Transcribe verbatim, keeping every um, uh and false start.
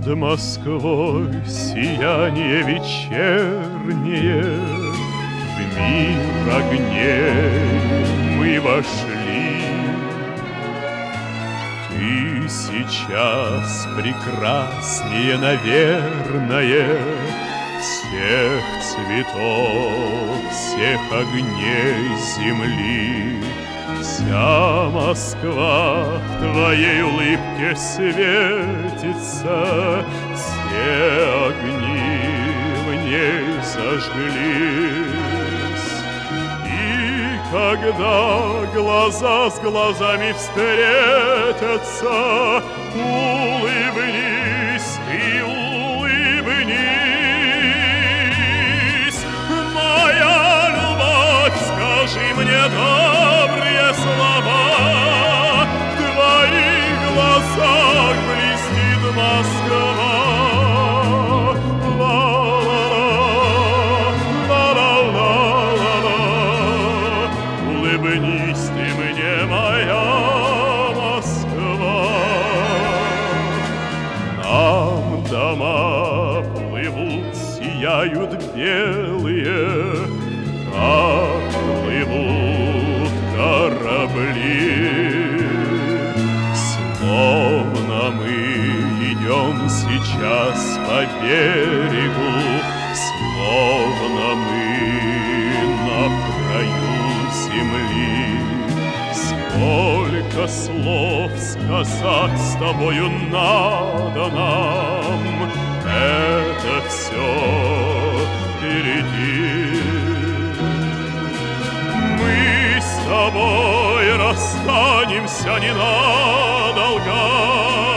Москвой сияние вечернее, в мир огней мы вошли. Ты сейчас прекраснее, наверное, всех цветов, всех огней земли. Вся Москва в твоей улыбке светится, все огни в ней зажглись. И когда глаза с глазами встретятся, улыбнись и улыбнись. Моя любовь, скажи мне добрые слова, в твоих глазах блестит Москва. Ла-ла-ла, улыбнись ты мне, моя Москва. Нам дома плывут, сияют белые, как плывут корабли. Словно мы идем сейчас по берегу, словно мы на краю земли. Сколько слов сказать с тобою надо нам, это все впереди. Мы с тобой расстанемся ненадолго,